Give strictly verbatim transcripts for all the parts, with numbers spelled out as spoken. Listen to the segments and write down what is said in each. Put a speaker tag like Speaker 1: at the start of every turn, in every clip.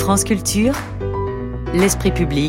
Speaker 1: France Culture, l'esprit public.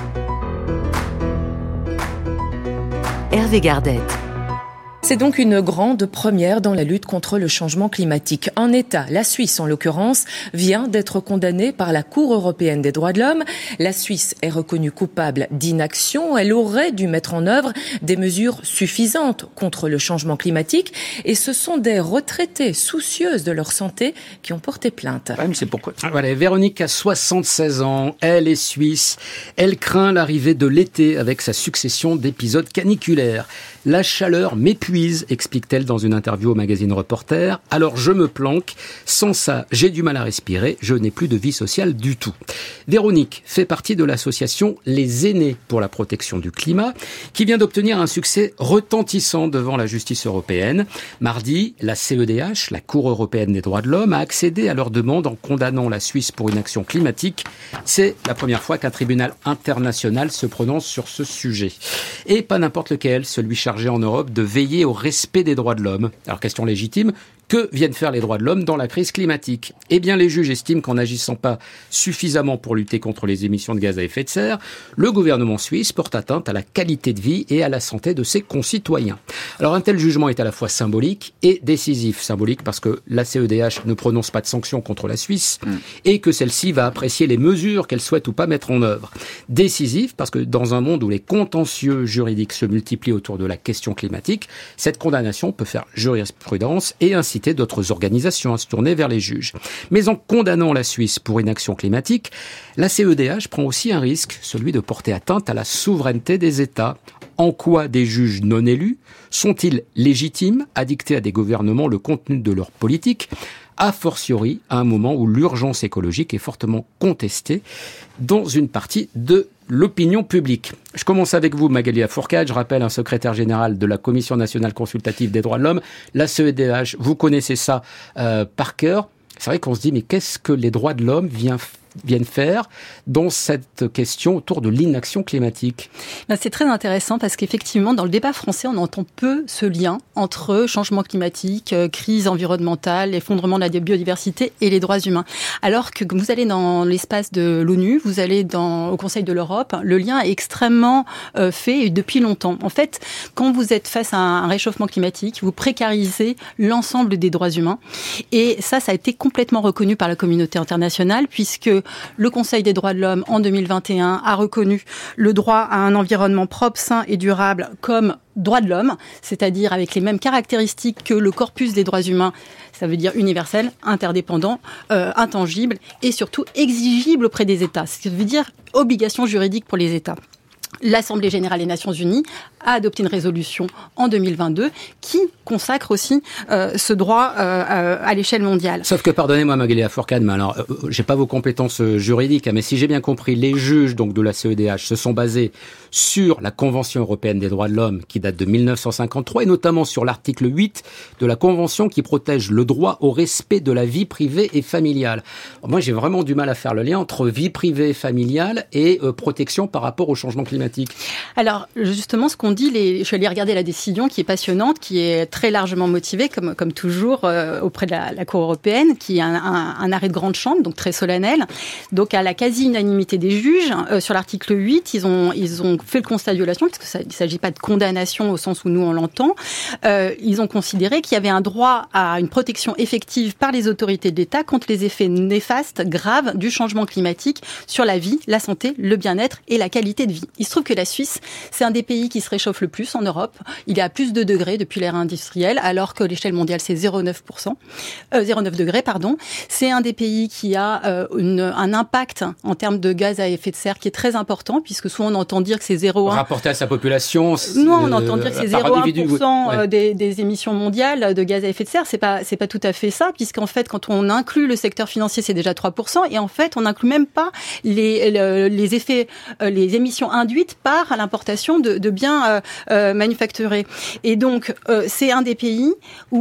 Speaker 1: Hervé Gardette.
Speaker 2: C'est donc une grande première dans la lutte contre le changement climatique. Un État, la Suisse en l'occurrence, vient d'être condamné par la Cour européenne des droits de l'homme. La Suisse est reconnue coupable d'inaction. Elle aurait dû mettre en œuvre des mesures suffisantes contre le changement climatique. Et ce sont des retraités soucieuses de leur santé qui ont porté plainte.
Speaker 3: Ouais, mais c'est pourquoi. Voilà, Véronique a soixante-seize ans. Elle est suisse. Elle craint l'arrivée de l'été avec sa succession d'épisodes caniculaires. La chaleur m'épuise, explique-t-elle dans une interview au magazine Reporter. Alors je me planque. Sans ça, j'ai du mal à respirer. Je n'ai plus de vie sociale du tout. Véronique fait partie de l'association Les Aînés pour la protection du climat, qui vient d'obtenir un succès retentissant devant la justice européenne. Mardi, la C E D H, la Cour européenne des droits de l'homme, a accédé à leur demande en condamnant la Suisse pour inaction climatique. C'est la première fois qu'un tribunal international se prononce sur ce sujet. Et pas n'importe lequel, celui chargé en Europe de veiller au respect des droits de l'homme. Alors, question légitime, que viennent faire les droits de l'homme dans la crise climatique ? Eh bien, les juges estiment qu'en n'agissant pas suffisamment pour lutter contre les émissions de gaz à effet de serre, le gouvernement suisse porte atteinte à la qualité de vie et à la santé de ses concitoyens. Alors, un tel jugement est à la fois symbolique et décisif. Symbolique parce que la C E D H ne prononce pas de sanctions contre la Suisse mmh. et que celle-ci va apprécier les mesures qu'elle souhaite ou pas mettre en œuvre. Décisif parce que dans un monde où les contentieux juridiques se multiplient autour de la question climatique, cette condamnation peut faire jurisprudence et inciter d'autres organisations à se tourner vers les juges. Mais en condamnant la Suisse pour inaction climatique, la C E D H prend aussi un risque, celui de porter atteinte à la souveraineté des États. En quoi des juges non élus sont-ils légitimes à dicter à des gouvernements le contenu de leur politique, a fortiori à un moment où l'urgence écologique est fortement contestée dans une partie de l'opinion publique. Je commence avec vous, Magali Lafourcade. Je rappelle un secrétaire général de la Commission nationale consultative des droits de l'homme. La C E D H, vous connaissez ça euh, par cœur. C'est vrai qu'on se dit, mais qu'est-ce que les droits de l'homme viennent viennent faire dans cette question autour de l'inaction climatique?
Speaker 4: Ben, c'est très intéressant parce qu'effectivement, dans le débat français, on entend peu ce lien entre changement climatique, euh, crise environnementale, effondrement de la biodiversité et les droits humains. Alors que vous allez dans l'espace de l'ONU, vous allez dans, au Conseil de l'Europe, le lien est extrêmement euh, fait et depuis longtemps. En fait, quand vous êtes face à un réchauffement climatique, vous précarisez l'ensemble des droits humains. Et ça, ça a été complètement reconnu par la communauté internationale puisque le Conseil des droits de l'homme, en deux mille vingt et un, a reconnu le droit à un environnement propre, sain et durable comme droit de l'homme, c'est-à-dire avec les mêmes caractéristiques que le corpus des droits humains, ça veut dire universel, interdépendant, euh, intangible et surtout exigible auprès des États. Ça veut dire obligation juridique pour les États. L'Assemblée générale des Nations unies a adopté une résolution en deux mille vingt-deux qui consacre aussi euh, ce droit euh, à l'échelle mondiale.
Speaker 3: Sauf que, pardonnez-moi Magali Lafourcade, mais alors, euh, j'ai pas vos compétences juridiques, hein, mais si j'ai bien compris, les juges donc de la C E D H se sont basés sur la Convention européenne des droits de l'homme qui date de mille neuf cent cinquante-trois et notamment sur l'article huit de la Convention qui protège le droit au respect de la vie privée et familiale. Alors, moi, j'ai vraiment du mal à faire le lien entre vie privée et familiale et euh, protection par rapport au changement climatique.
Speaker 4: Alors, justement, ce qu'on dit, les... je suis allée regarder la décision qui est passionnante, qui est très largement motivée, comme, comme toujours, euh, auprès de la, la Cour européenne, qui est un, un, un arrêt de grande chambre, donc très solennel. Donc, à la quasi-unanimité des juges, euh, sur l'article huit, ils ont, ils ont fait le constat de violation, parce qu'il ne s'agit pas de condamnation au sens où nous on l'entend. Euh, ils ont considéré qu'il y avait un droit à une protection effective par les autorités de l'État contre les effets néfastes, graves du changement climatique sur la vie, la santé, le bien-être et la qualité de vie. Il se trouve que la Suisse, c'est un des pays qui se réchauffe le plus en Europe. Il est à plus de degrés depuis l'ère industrielle, alors que l'échelle mondiale, c'est zéro virgule neuf pour cent. Euh, zéro virgule neuf degrés, pardon. C'est un des pays qui a euh, une, un impact en termes de gaz à effet de serre qui est très important, puisque souvent on entend dire que c'est zéro virgule un.
Speaker 3: Rapporté à sa population.
Speaker 4: Non, on entend dire que c'est zéro virgule un pour cent
Speaker 3: ouais.
Speaker 4: des, des émissions mondiales de gaz à effet de serre. C'est pas, c'est pas tout à fait ça, puisqu'en fait, quand on inclut le secteur financier, c'est déjà trois pour cent, et en fait, on n'inclut même pas les, les, les effets, les émissions induites par l'importation de, de biens euh, euh, manufacturés. Et donc, euh, c'est un des pays où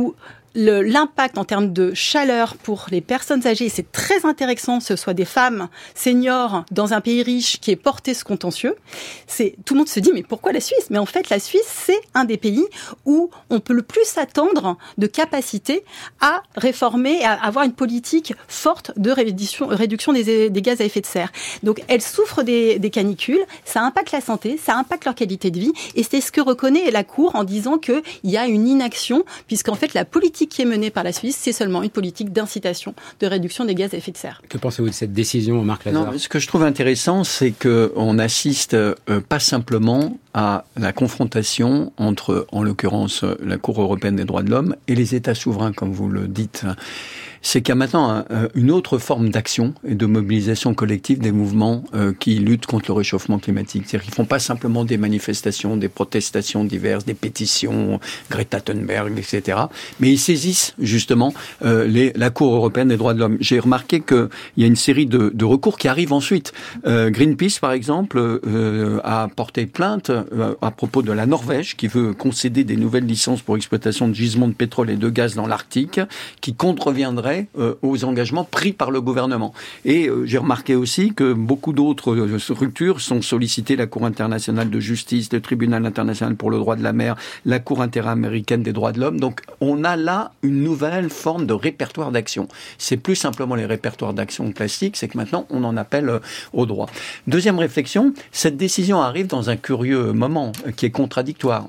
Speaker 4: le, l'impact en termes de chaleur pour les personnes âgées, c'est très intéressant que ce soit des femmes seniors dans un pays riche qui ait porté ce contentieux. C'est, tout le monde se dit, mais pourquoi la Suisse ? Mais en fait, la Suisse, c'est un des pays où on peut le plus s'attendre de capacité à réformer, à avoir une politique forte de réduction, réduction des, des gaz à effet de serre. Donc, elles souffrent des, des canicules, ça impacte la santé, ça impacte leur qualité de vie, et c'est ce que reconnaît la Cour en disant qu'il y a une inaction, puisqu'en fait, la politique qui est menée par la Suisse, c'est seulement une politique d'incitation de réduction des gaz à effet de serre.
Speaker 3: Que pensez-vous de cette décision, Marc Lazare ?
Speaker 5: Non, ce que je trouve intéressant, c'est qu'on assiste euh, pas simplement à la confrontation entre, en l'occurrence, la Cour européenne des droits de l'homme et les États souverains, comme vous le dites. C'est qu'il y a maintenant un, une autre forme d'action et de mobilisation collective des mouvements euh, qui luttent contre le réchauffement climatique. C'est-à-dire qu'ils ne font pas simplement des manifestations, des protestations diverses, des pétitions, Greta Thunberg, et cetera. Mais ils saisissent justement euh, les, la Cour européenne des droits de l'homme. J'ai remarqué qu'il y a une série de, de recours qui arrivent ensuite. Euh, Greenpeace, par exemple, euh, a porté plainte euh, à propos de la Norvège qui veut concéder des nouvelles licences pour exploitation de gisements de pétrole et de gaz dans l'Arctique, qui contreviendraient aux engagements pris par le gouvernement. Et euh, j'ai remarqué aussi que beaucoup d'autres structures sont sollicitées, la Cour internationale de justice, le Tribunal international pour le droit de la mer, la Cour interaméricaine des droits de l'homme. Donc on a là une nouvelle forme de répertoire d'action. C'est plus simplement les répertoires d'action classiques, c'est que maintenant on en appelle euh, au droit. Deuxième réflexion, cette décision arrive dans un curieux moment euh, qui est contradictoire.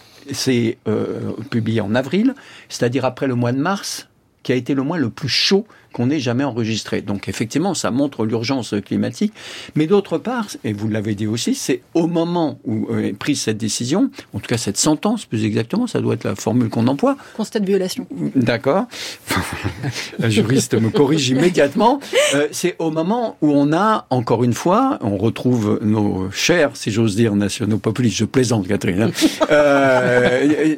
Speaker 5: C'est euh, publié en avril, c'est-à-dire après le mois de mars, qui a été le mois le plus chaud qu'on ait jamais enregistré. Donc effectivement, ça montre l'urgence climatique. Mais d'autre part, et vous l'avez dit aussi, c'est au moment où est prise cette décision, en tout cas cette sentence, plus exactement, ça doit être la formule qu'on emploie.
Speaker 4: Constat de violation.
Speaker 5: D'accord. La juriste me corrige immédiatement. Euh, c'est au moment où on a, encore une fois, on retrouve nos chers, si j'ose dire, nationaux populistes. Je plaisante, Catherine. Hein, euh,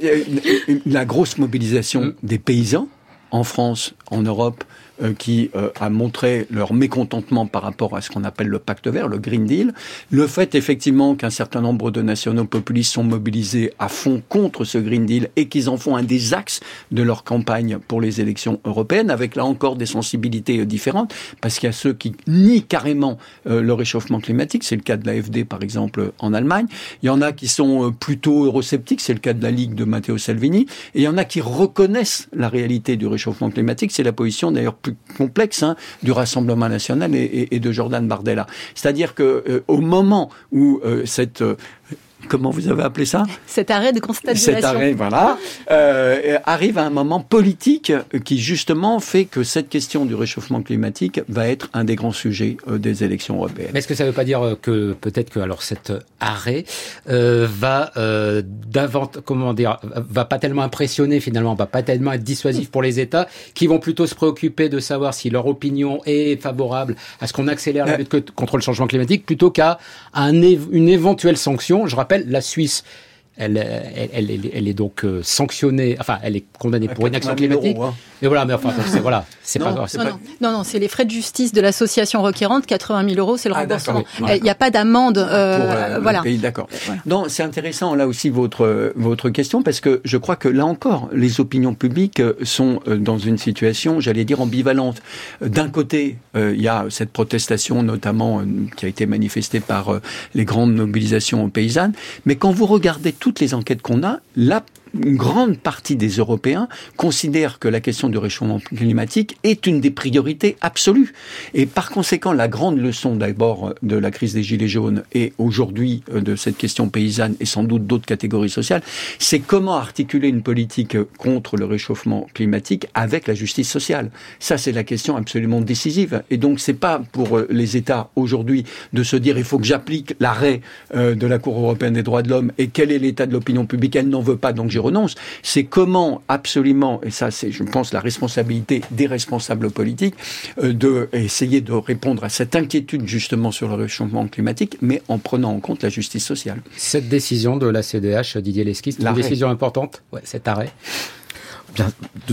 Speaker 5: la grosse mobilisation des paysans en France, en Europe, euh, qui euh, a montré leur mécontentement par rapport à ce qu'on appelle le pacte vert, le Green Deal. Le fait, effectivement, qu'un certain nombre de nationaux populistes sont mobilisés à fond contre ce Green Deal et qu'ils en font un des axes de leur campagne pour les élections européennes, avec là encore des sensibilités euh, différentes, parce qu'il y a ceux qui nient carrément euh, le réchauffement climatique, c'est le cas de l'A F D, par exemple, en Allemagne. Il y en a qui sont euh, plutôt eurosceptiques, c'est le cas de la Ligue de Matteo Salvini, et il y en a qui reconnaissent la réalité du réchauffement climatique, c'est la position d'ailleurs plus complexe hein, du Rassemblement national et, et, et de Jordan Bardella. C'est-à-dire que euh, au moment où euh, cette euh, comment vous avez appelé ça ?
Speaker 4: Cet arrêt de constat de violation.
Speaker 5: Cet arrêt, voilà, euh, arrive à un moment politique qui justement fait que cette question du réchauffement climatique va être un des grands sujets euh, des élections européennes.
Speaker 3: Mais est-ce que ça ne veut pas dire que peut-être que alors cet arrêt euh, va euh, davant, comment dire, va pas tellement impressionner finalement, va pas tellement être dissuasif pour les États, qui vont plutôt se préoccuper de savoir si leur opinion est favorable à ce qu'on accélère la lutte contre le changement climatique, plutôt qu'à un, une éventuelle sanction. Je rappelle, la Suisse, elle, elle, elle, elle, elle est donc euh, sanctionnée, enfin, elle est condamnée pour inaction climatique. Euros, hein. Mais voilà, mais enfin, c'est voilà, c'est
Speaker 4: non,
Speaker 3: pas. C'est
Speaker 4: non,
Speaker 3: pas...
Speaker 4: non, non, non, c'est les frais de justice de l'association requérante, quatre-vingt mille euros, c'est le
Speaker 5: ah,
Speaker 4: remboursement. Il
Speaker 5: ouais.
Speaker 4: n'y a pas d'amende. Euh,
Speaker 5: pour euh,
Speaker 4: voilà.
Speaker 5: le pays, d'accord. Voilà. Non, c'est intéressant là aussi votre votre question parce que je crois que là encore, les opinions publiques sont dans une situation, j'allais dire ambivalente. D'un côté, euh, il y a cette protestation, notamment euh, qui a été manifestée par euh, les grandes mobilisations paysannes, mais quand vous regardez toutes les enquêtes qu'on a, là. Une grande partie des Européens considèrent que la question du réchauffement climatique est une des priorités absolues. Et par conséquent, la grande leçon d'abord de la crise des Gilets jaunes et aujourd'hui de cette question paysanne et sans doute d'autres catégories sociales, c'est comment articuler une politique contre le réchauffement climatique avec la justice sociale. Ça, c'est la question absolument décisive. Et donc, c'est pas pour les États aujourd'hui de se dire il faut que j'applique l'arrêt de la Cour européenne des droits de l'homme et quel est l'état de l'opinion publique. Elle n'en veut pas, donc j'ai renonce, c'est comment absolument, et ça c'est je pense la responsabilité des responsables politiques, euh, de essayer de répondre à cette inquiétude justement sur le réchauffement climatique, mais en prenant en compte la justice sociale.
Speaker 3: Cette décision de la C D H, Didier Lesky, c'est une décision importante, ouais, cet arrêt.
Speaker 6: Bien, de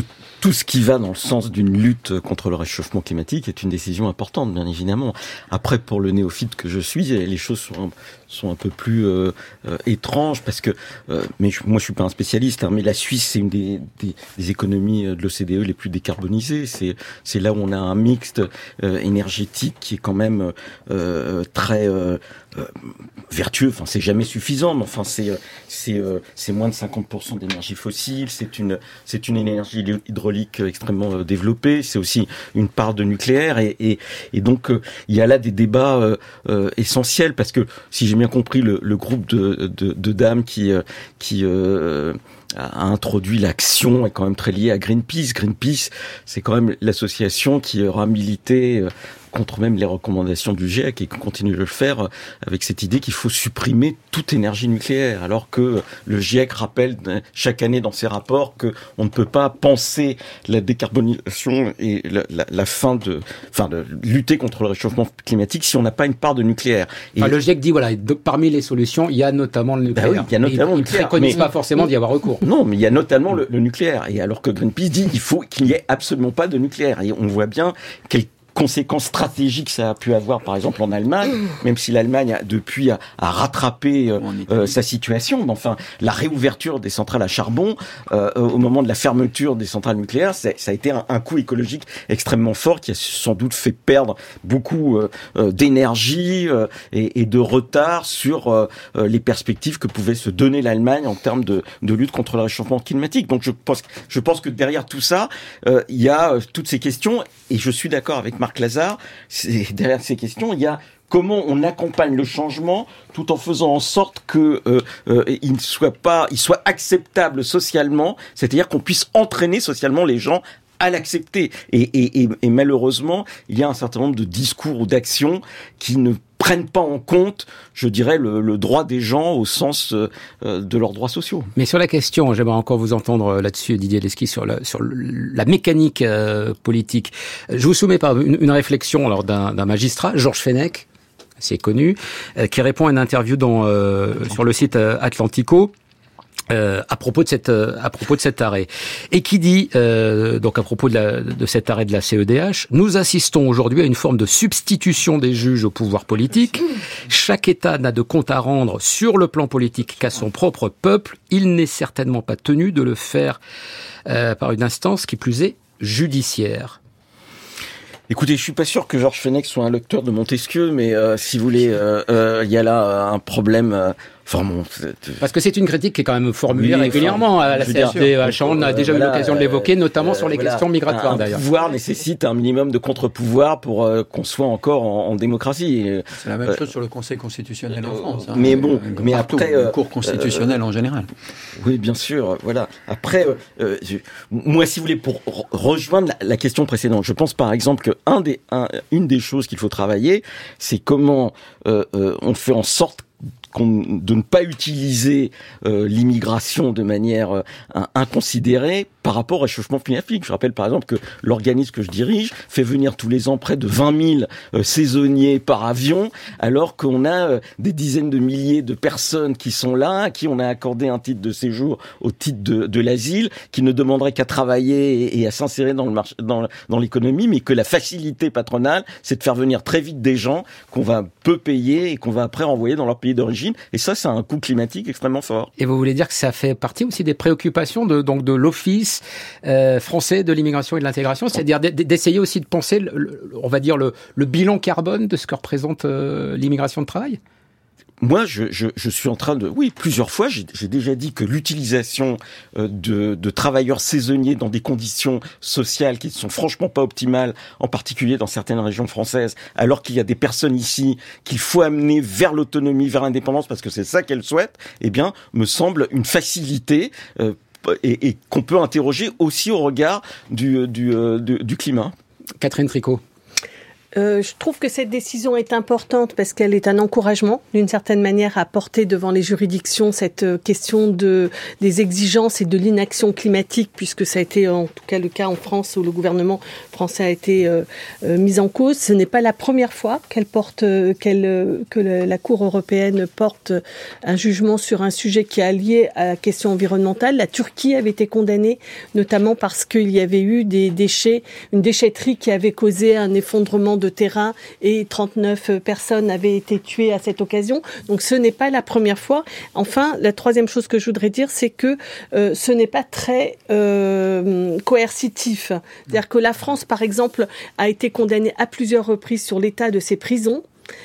Speaker 6: tout ce qui va dans le sens d'une lutte contre le réchauffement climatique est une décision importante, bien évidemment. Après, pour le néophyte que je suis, les choses sont sont un peu plus euh, euh, étranges parce que, euh, mais je, moi je suis pas un spécialiste, hein, mais la Suisse c'est une des, des, des économies de l'O C D E les plus décarbonisées. C'est c'est là où on a un mixte euh, énergétique qui est quand même euh, très euh, euh, vertueux. Enfin, c'est jamais suffisant, mais enfin c'est c'est euh, c'est moins de cinquante pour cent d'énergie fossile. C'est une c'est une énergie hydraulique extrêmement développée. C'est aussi une part de nucléaire et et, et donc euh, il y a là des débats euh, euh, essentiels parce que si j'ai bien compris, le, le groupe de, de, de dames qui, qui euh, a introduit l'action est quand même très lié à Greenpeace. Greenpeace, c'est quand même l'association qui aura milité contre même les recommandations du GIEC et qui continue de le faire avec cette idée qu'il faut supprimer toute énergie nucléaire, alors que le GIEC rappelle chaque année dans ses rapports qu'on ne peut pas penser la décarbonisation et la, la, la fin de, enfin, de lutter contre le réchauffement climatique si on n'a pas une part de nucléaire. Et
Speaker 3: enfin, le GIEC dit voilà, de, parmi les solutions, il y a notamment le nucléaire.
Speaker 6: Ben oui, il y a notamment
Speaker 3: il,
Speaker 6: le nucléaire.
Speaker 3: Il ne préconise
Speaker 6: mais,
Speaker 3: pas forcément d'y avoir recours.
Speaker 6: Non, mais il y a notamment le, le nucléaire. Et alors que Greenpeace dit qu'il faut qu'il n'y ait absolument pas de nucléaire. Et on voit bien quel conséquences stratégiques ça a pu avoir, par exemple, en Allemagne, même si l'Allemagne, a, depuis, a, a rattrapé euh, euh, sa situation. Mais enfin, la réouverture des centrales à charbon, euh, au moment de la fermeture des centrales nucléaires, ça a été un, un coût écologique extrêmement fort qui a sans doute fait perdre beaucoup euh, euh, d'énergie euh, et, et de retard sur euh, les perspectives que pouvait se donner l'Allemagne en termes de, de lutte contre le réchauffement climatique. Donc je pense, je pense que derrière tout ça, euh, il y a euh, toutes ces questions, et je suis d'accord avec Marc Lazare, c'est, derrière ces questions, il y a comment on accompagne le changement tout en faisant en sorte que euh, euh, il ne soit pas, il soit acceptable socialement, c'est-à-dire qu'on puisse entraîner socialement les gens à l'accepter. Et, et, et, et malheureusement, il y a un certain nombre de discours ou d'actions qui ne prennent pas en compte, je dirais, le, le droit des gens au sens euh, de leurs droits sociaux.
Speaker 3: Mais sur la question, j'aimerais encore vous entendre là-dessus, Didier Lesky, sur la, sur la mécanique euh, politique. Je vous soumets par une, une réflexion alors, d'un, d'un magistrat, Georges Fenech, assez connu, euh, qui répond à une interview dans, euh, sur le site euh, Atlantico. Euh, à propos de cette euh, à propos de cet arrêt, et qui dit euh, donc à propos de, la, de cet arrêt de la C E D H, nous assistons aujourd'hui à une forme de substitution des juges au pouvoir politique. Chaque État n'a de compte à rendre sur le plan politique qu'à son propre peuple. Il n'est certainement pas tenu de le faire euh, par une instance qui plus est judiciaire.
Speaker 6: Écoutez, je suis pas sûr que Georges Fenech soit un lecteur de Montesquieu, mais euh, si vous voulez, il euh, euh, y a là un problème. Euh, Enfin bon,
Speaker 3: parce que c'est une critique qui est quand même formulée
Speaker 6: oui,
Speaker 3: régulièrement
Speaker 6: enfin,
Speaker 3: à la C F D H. On a déjà euh, eu voilà, l'occasion de l'évoquer, notamment euh, sur les voilà, questions migratoires
Speaker 6: un,
Speaker 3: d'ailleurs.
Speaker 6: Un pouvoir nécessite un minimum de contre-pouvoir pour euh, qu'on soit encore en, en démocratie.
Speaker 5: C'est la même euh, chose sur le Conseil constitutionnel en France. Hein,
Speaker 6: mais bon,
Speaker 5: euh,
Speaker 6: mais
Speaker 5: partout,
Speaker 6: après,
Speaker 5: euh, Cour constitutionnelle euh, en général.
Speaker 6: Oui, bien sûr. Voilà. Après, euh, je, moi, si vous voulez, pour rejoindre la, la question précédente, je pense par exemple que un des, un, une des choses qu'il faut travailler, c'est comment euh, euh, on fait en sorte de ne pas utiliser euh, l'immigration de manière euh, inconsidérée par rapport au réchauffement climatique. Je rappelle par exemple que l'organisme que je dirige fait venir tous les ans près de vingt mille euh, saisonniers par avion, alors qu'on a euh, des dizaines de milliers de personnes qui sont là, à qui on a accordé un titre de séjour au titre de, de l'asile, qui ne demanderaient qu'à travailler et, et à s'insérer dans le marché, dans, dans l'économie, mais que la facilité patronale, c'est de faire venir très vite des gens qu'on va peu payer et qu'on va après renvoyer dans leur pays d'origine. Et ça, c'est un coût climatique extrêmement fort.
Speaker 3: Et vous voulez dire que ça fait partie aussi des préoccupations de, donc de l'Office euh, français de l'immigration et de l'intégration, c'est-à-dire d'essayer aussi de penser, le, le, on va dire, le, le bilan carbone de ce que représente euh, l'immigration de travail ?
Speaker 6: Moi, je, je, je suis en train de... Oui, plusieurs fois, j'ai, j'ai déjà dit que l'utilisation euh, de, de travailleurs saisonniers dans des conditions sociales qui ne sont franchement pas optimales, en particulier dans certaines régions françaises, alors qu'il y a des personnes ici qu'il faut amener vers l'autonomie, vers l'indépendance, parce que c'est ça qu'elles souhaitent, eh bien, me semble une facilité euh, et, et qu'on peut interroger aussi au regard du, du, euh, du, du climat.
Speaker 3: Catherine Tricot.
Speaker 7: Euh, je trouve que cette décision est importante parce qu'elle est un encouragement, d'une certaine manière, à porter devant les juridictions cette question de, des exigences et de l'inaction climatique, puisque ça a été en tout cas le cas en France où le gouvernement français a été euh, euh, mis en cause. Ce n'est pas la première fois qu'elle porte, euh, qu'elle, euh, que le, la Cour européenne porte un jugement sur un sujet qui est lié à la question environnementale. La Turquie avait été condamnée, notamment parce qu'il y avait eu des déchets, une déchetterie qui avait causé un effondrement de de terrain et trente-neuf personnes avaient été tuées à cette occasion. Donc ce n'est pas la première fois. Enfin, la troisième chose que je voudrais dire, c'est que euh, ce n'est pas très euh, coercitif. C'est-à-dire que la France, par exemple, a été condamnée à plusieurs reprises sur l'état de ses prisons.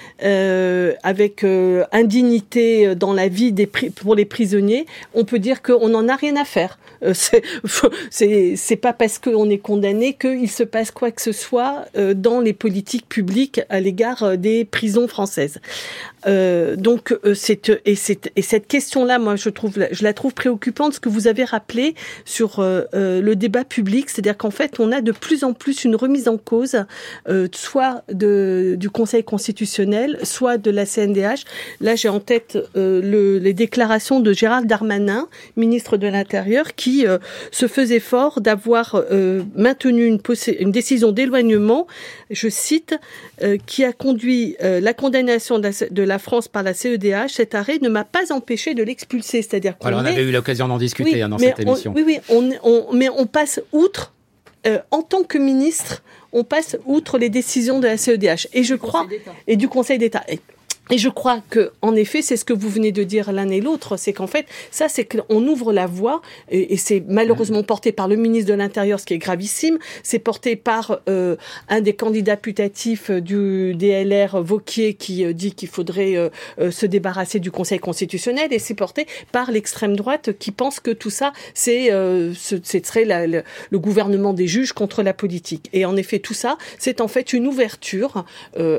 Speaker 7: Euh, avec euh, indignité dans la vie des pri- pour les prisonniers, on peut dire qu'on n'en a rien à faire. Euh, c'est, c'est, c'est pas parce qu'on est condamné qu'il se passe quoi que ce soit euh, dans les politiques publiques à l'égard euh, des prisons françaises. Euh, donc, euh, c'est, et, c'est, et cette question-là, moi, je trouve, je la trouve préoccupante, ce que vous avez rappelé sur euh, euh, le débat public, c'est-à-dire qu'en fait, on a de plus en plus une remise en cause, euh, soit de, du Conseil constitutionnel, soit de la C N D H. Là, j'ai en tête euh, le, les déclarations de Gérald Darmanin, ministre de l'Intérieur, qui euh, se faisait fort d'avoir euh, maintenu une, poss- une décision d'éloignement, je cite, euh, qui a conduit euh, la condamnation de la, de la France par la C E D H. Cet arrêt ne m'a pas empêché de l'expulser. C'est-à-dire qu'on
Speaker 3: Alors, on
Speaker 7: est...
Speaker 3: avait eu l'occasion d'en discuter
Speaker 7: oui,
Speaker 3: hein, dans
Speaker 7: cette
Speaker 3: émission.
Speaker 7: On, oui, oui, on, on, mais on passe outre. Euh, en tant que ministre, on passe outre les décisions de la C E D H. Et je crois, et du Conseil d'État. Et, et je crois que, en effet, c'est ce que vous venez de dire l'un et l'autre, c'est qu'en fait, ça, c'est qu'on ouvre la voie, et, et c'est malheureusement porté par le ministre de l'Intérieur, ce qui est gravissime. C'est porté par euh, un des candidats putatifs du D L R, Wauquiez, qui euh, dit qu'il faudrait euh, euh, se débarrasser du Conseil constitutionnel, et c'est porté par l'extrême droite qui pense que tout ça, c'est, euh, ce, ce serait la, le, le gouvernement des juges contre la politique. Et en effet, tout ça, c'est en fait une ouverture. Euh,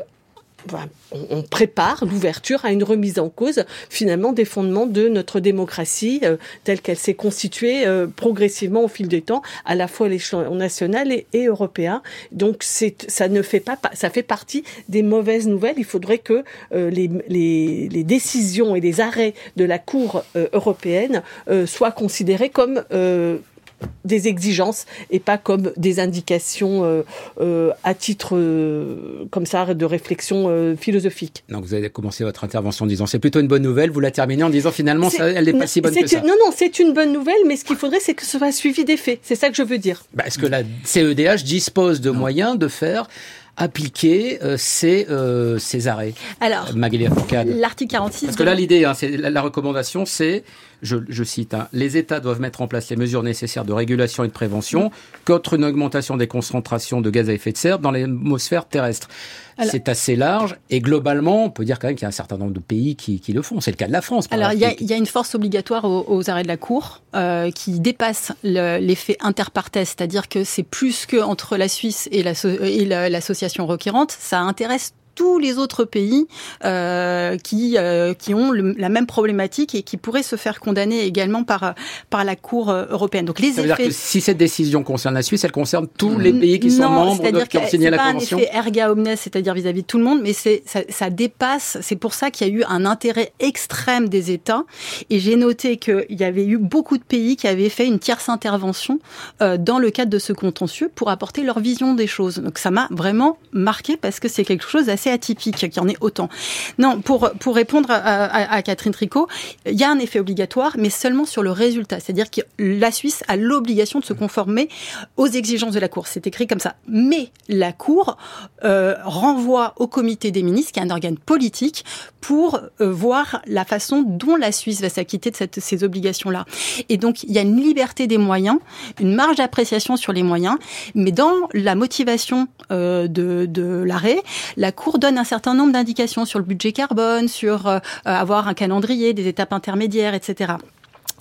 Speaker 7: On prépare l'ouverture à une remise en cause, finalement, des fondements de notre démocratie euh, telle qu'elle s'est constituée euh, progressivement au fil du temps, à la fois à l'échelon national et, et européen. Donc, c'est, ça ne fait pas, ça fait partie des mauvaises nouvelles. Il faudrait que euh, les, les, les décisions et les arrêts de la Cour euh, européenne euh, soient considérés comme euh, des exigences et pas comme des indications euh, euh, à titre euh, comme ça de réflexion euh, philosophique.
Speaker 3: Donc vous avez commencé votre intervention en disant c'est plutôt une bonne nouvelle, vous la terminez en disant finalement ça, elle n'est pas si bonne que ça.
Speaker 7: Une, non, non, c'est une bonne nouvelle, mais ce qu'il faudrait c'est que ce soit suivi des faits. C'est ça que je veux dire.
Speaker 3: Bah, est-ce que la C E D H dispose de non. moyens de faire appliquer euh, ces, euh, ces arrêts?
Speaker 4: Alors,
Speaker 3: Magali Fourcade.
Speaker 4: L'article quarante-six...
Speaker 3: Parce que là, l'idée, hein, c'est, la, la recommandation, c'est, je, je cite, hein, les États doivent mettre en place les mesures nécessaires de régulation et de prévention contre une augmentation des concentrations de gaz à effet de serre dans l'atmosphère terrestre. Alors, c'est assez large et globalement, on peut dire quand même qu'il y a un certain nombre de pays qui, qui le font. C'est le cas de la France. Par
Speaker 4: Alors, il y, a, il y a une force obligatoire aux, aux arrêts de la Cour euh, qui dépasse le, l'effet interpartes, c'est-à-dire que c'est plus que entre la Suisse et, la, et la, l'association requérante. Ça intéresse tous les autres pays euh, qui euh, qui ont le, la même problématique et qui pourraient se faire condamner également par par la Cour européenne. Donc les
Speaker 3: ça
Speaker 4: effets...
Speaker 3: veut dire que si cette décision concerne la Suisse, elle concerne tous les pays qui
Speaker 4: non,
Speaker 3: sont membres de, qui ont signé la convention.
Speaker 4: C'est pas un effet erga omnes, c'est-à-dire vis-à-vis de tout le monde, mais c'est ça, ça dépasse. C'est pour ça qu'il y a eu un intérêt extrême des États. Et j'ai noté qu'il y avait eu beaucoup de pays qui avaient fait une tierce intervention euh, dans le cadre de ce contentieux pour apporter leur vision des choses. Donc ça m'a vraiment marqué parce que c'est quelque chose d'assez atypique qu'il y en ait autant. Non, pour pour répondre à, à, à Catherine Tricot, il y a un effet obligatoire, mais seulement sur le résultat. C'est-à-dire que la Suisse a l'obligation de se conformer aux exigences de la Cour. C'est écrit comme ça. Mais la Cour euh, renvoie au comité des ministres, qui est un organe politique, pour euh, voir la façon dont la Suisse va s'acquitter de cette, ces obligations-là. Et donc, il y a une liberté des moyens, une marge d'appréciation sur les moyens, mais dans la motivation euh, de, de l'arrêt, la Cour donne un certain nombre d'indications sur le budget carbone, sur euh, avoir un calendrier, des étapes intermédiaires, et cetera.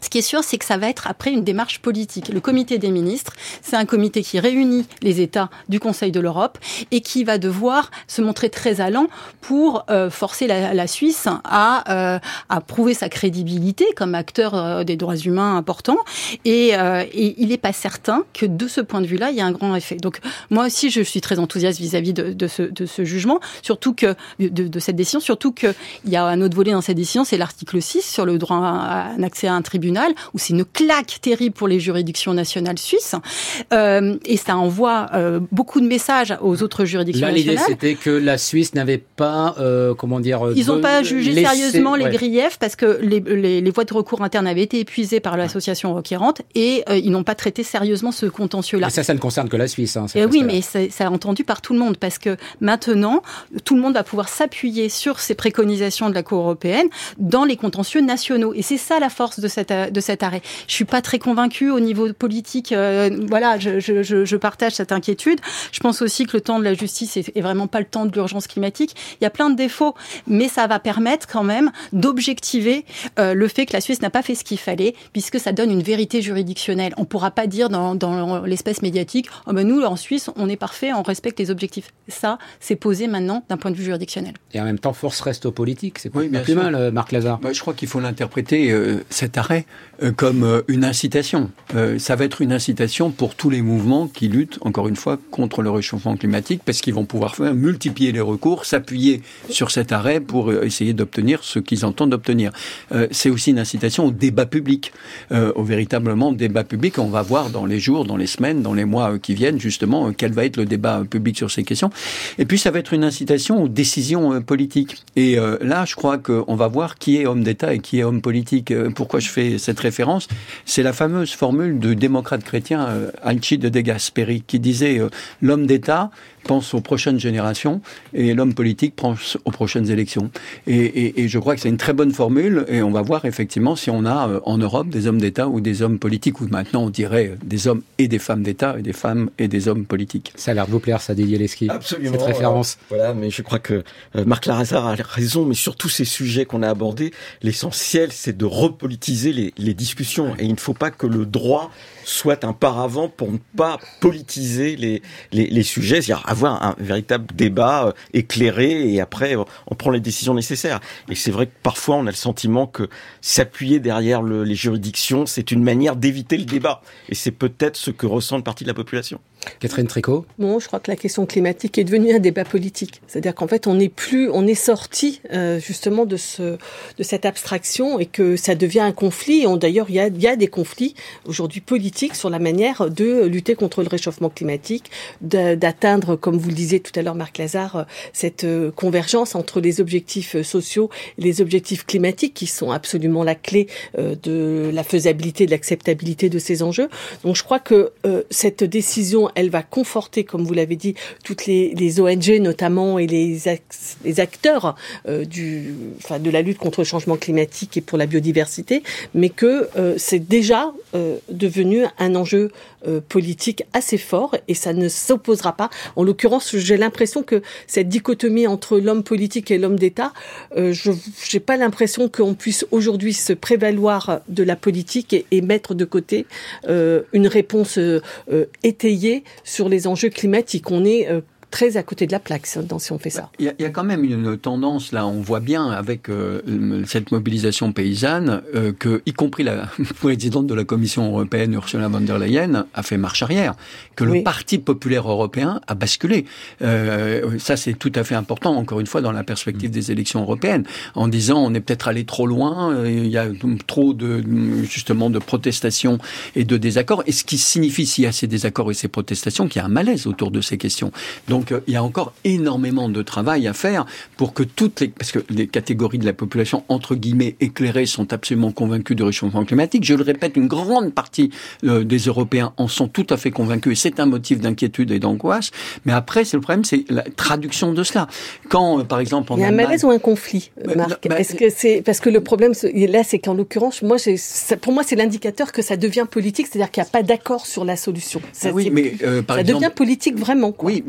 Speaker 4: Ce qui est sûr, c'est que ça va être après une démarche politique. Le comité des ministres, c'est un comité qui réunit les États du Conseil de l'Europe et qui va devoir se montrer très allant pour euh, forcer la, la Suisse à, euh, à prouver sa crédibilité comme acteur euh, des droits humains important. Et, euh, et il n'est pas certain que de ce point de vue-là, il y a un grand effet. Donc moi aussi, je suis très enthousiaste vis-à-vis de, de, ce, de ce jugement, surtout que de, de cette décision, surtout qu'il y a un autre volet dans cette décision, c'est l'article six sur le droit à un accès à un tribunal, où c'est une claque terrible pour les juridictions nationales suisses, euh, et ça envoie euh, beaucoup de messages aux autres juridictions
Speaker 3: Là,
Speaker 4: nationales.
Speaker 3: Là, l'idée, c'était que la Suisse n'avait pas, euh, comment dire...
Speaker 4: Ils n'ont pas jugé
Speaker 3: laisser...
Speaker 4: sérieusement les
Speaker 3: ouais.
Speaker 4: griefs, parce que les, les, les voies de recours internes avaient été épuisées par l'association requérante, et euh, ils n'ont pas traité sérieusement ce contentieux-là.
Speaker 3: Et ça, ça ne concerne que la Suisse. Hein,
Speaker 4: et oui, mais ça, ça est entendu par tout le monde, parce que maintenant, tout le monde va pouvoir s'appuyer sur ces préconisations de la Cour européenne dans les contentieux nationaux. Et c'est ça la force de, cette, de cet arrêt. Je suis pas très convaincue au niveau politique. Euh, voilà, je, je, je partage cette inquiétude. Je pense aussi que le temps de la justice est, est vraiment pas le temps de l'urgence climatique. Il y a plein de défauts, mais ça va permettre quand même d'objectiver euh, le fait que la Suisse n'a pas fait ce qu'il fallait, puisque ça donne une vérité juridictionnelle. On pourra pas dire dans, dans l'espace médiatique, oh ben nous en Suisse on est parfait, on respecte les objectifs. Ça, c'est posé maintenant d'un point de vue juridictionnel.
Speaker 3: Et en même temps, force reste aux politiques. C'est
Speaker 5: oui,
Speaker 3: pas plus sûr. mal, Marc Lazare.
Speaker 5: Bah, je crois qu'il faut l'interpréter euh, cet arrêt euh, comme euh, une incitation. Euh, ça va être une incitation pour tous les mouvements qui luttent, encore une fois, contre le réchauffement climatique, parce qu'ils vont pouvoir faire, multiplier les recours, s'appuyer sur cet arrêt pour euh, essayer d'obtenir ce qu'ils entendent obtenir. Euh, c'est aussi une incitation au débat public, euh, au véritablement débat public. On va voir dans les jours, dans les semaines, dans les mois euh, qui viennent, justement, euh, quel va être le débat public sur ces questions. Et puis, ça va être une incitation aux décisions euh, politiques. Et euh, là, je crois qu'on va voir qui est homme d'État et qui est homme politique. Euh, pourquoi je fais cette référence ? C'est la fameuse formule du démocrate chrétien euh, Alcide de Gasperi qui disait euh, « l'homme d'État pense aux prochaines générations et l'homme politique pense aux prochaines élections ». Et, et, et je crois que c'est une très bonne formule et on va voir effectivement si on a euh, en Europe des hommes d'État ou des hommes politiques, ou maintenant on dirait des hommes et des femmes d'État et des femmes et des hommes politiques.
Speaker 3: Ça a l'air de vous plaire, ça, Didier Lesky.
Speaker 6: Absolument.
Speaker 3: Cette référence.
Speaker 6: Euh, voilà, mais je crois que euh, Marc Lazare a raison, mais sur tous ces sujets qu'on a abordés, l'essentiel c'est de repolitiser les, les discussions et il ne faut pas que le droit soit un paravent pour ne pas politiser les, les, les sujets, c'est-à-dire avoir un véritable débat euh, éclairé et après euh, on prend les décisions nécessaires. Et c'est vrai que parfois on a le sentiment que s'appuyer derrière le, les juridictions, c'est une manière d'éviter le débat. Et c'est peut-être ce que ressent une partie de la population.
Speaker 3: Catherine Tricot.
Speaker 7: Bon, je crois que la question climatique est devenue un débat politique. C'est-à-dire qu'en fait, on n'est plus, on est sorti euh, justement de ce, de cette abstraction et que ça devient un conflit. On, d'ailleurs, il y a, il y a des conflits aujourd'hui politiques sur la manière de lutter contre le réchauffement climatique, de, d'atteindre, comme vous le disiez tout à l'heure, Marc Lazare, cette convergence entre les objectifs sociaux et les objectifs climatiques qui sont absolument la clé euh, de la faisabilité, de l'acceptabilité de ces enjeux. Donc, je crois que euh, cette décision, elle va conforter, comme vous l'avez dit, toutes les, les O N G notamment et les, ac- les acteurs euh, du, enfin, de la lutte contre le changement climatique et pour la biodiversité, mais que euh, c'est déjà euh, devenu un enjeu euh, politique assez fort et ça ne s'opposera pas. En l'occurrence, j'ai l'impression que cette dichotomie entre l'homme politique et l'homme d'État, euh, je n'ai pas l'impression qu'on puisse aujourd'hui se prévaloir de la politique et, et mettre de côté euh, une réponse euh, étayée sur les enjeux climatiques. On est euh, très à côté de la plaque dans, si on fait ça.
Speaker 5: Il y a, il y a quand même une tendance, là, on voit bien avec euh, cette mobilisation paysanne, euh, que, y compris la présidente de la Commission européenne, Ursula von der Leyen, a fait marche arrière, que oui. Le Parti populaire européen a basculé. Euh, ça, c'est tout à fait important, encore une fois, dans la perspective mmh. des élections européennes, en disant on est peut-être allé trop loin, euh, il y a trop de, justement, de protestations et de désaccords, et ce qui signifie, s'il y a ces désaccords et ces protestations, qu'il y a un malaise autour de ces questions. Donc, Donc, il y a encore énormément de travail à faire pour que toutes les... Parce que les catégories de la population, entre guillemets, éclairées, sont absolument convaincues du réchauffement climatique. Je le répète, une grande partie euh, des Européens en sont tout à fait convaincus. Et c'est un motif d'inquiétude et d'angoisse. Mais après, c'est le problème, c'est la traduction de cela. Quand, euh, par exemple, en
Speaker 7: Il y a
Speaker 5: Allemagne...
Speaker 7: un malaise ou un conflit, euh, Marc bah, Est-ce que c'est... Parce que le problème, là, c'est qu'en l'occurrence, moi, j'ai... pour moi, c'est l'indicateur que ça devient politique. C'est-à-dire qu'il n'y a pas d'accord sur la solution. Ça,
Speaker 5: ah oui, mais, euh, par
Speaker 7: ça
Speaker 5: exemple...
Speaker 7: devient politique vraiment, quoi.
Speaker 5: Oui, mais c'est devient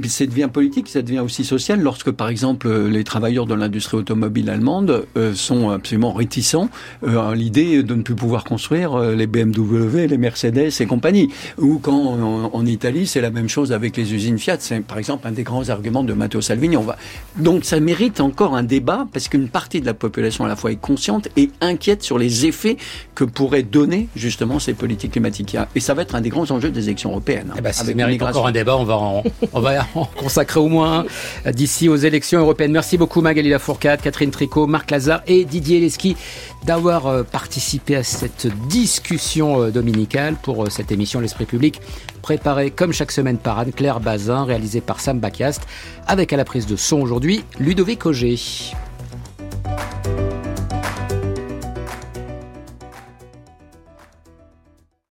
Speaker 5: devient politique, ça devient aussi social lorsque, par exemple, les travailleurs de l'industrie automobile allemande euh, sont absolument réticents euh, à l'idée de ne plus pouvoir construire euh, les B M W, les Mercedes et compagnie. Ou quand en, en Italie, c'est la même chose avec les usines Fiat. C'est par exemple un des grands arguments de Matteo Salvini. On va... Donc ça mérite encore un débat parce qu'une partie de la population à la fois est consciente et inquiète sur les effets que pourraient donner justement ces politiques climatiques. Et ça va être un des grands enjeux des élections européennes. Hein,
Speaker 3: eh ben, ça mérite encore un débat. On va en, on va en consacrer au moins un d'ici aux élections européennes. Merci beaucoup Magali Lafourcade, Catherine Tricot, Marc Lazare et Didier Lesky d'avoir participé à cette discussion dominicale pour cette émission L'Esprit Public, préparée comme chaque semaine par Anne-Claire Bazin, réalisée par Sam Bacast, avec à la prise de son aujourd'hui Ludovic Auger.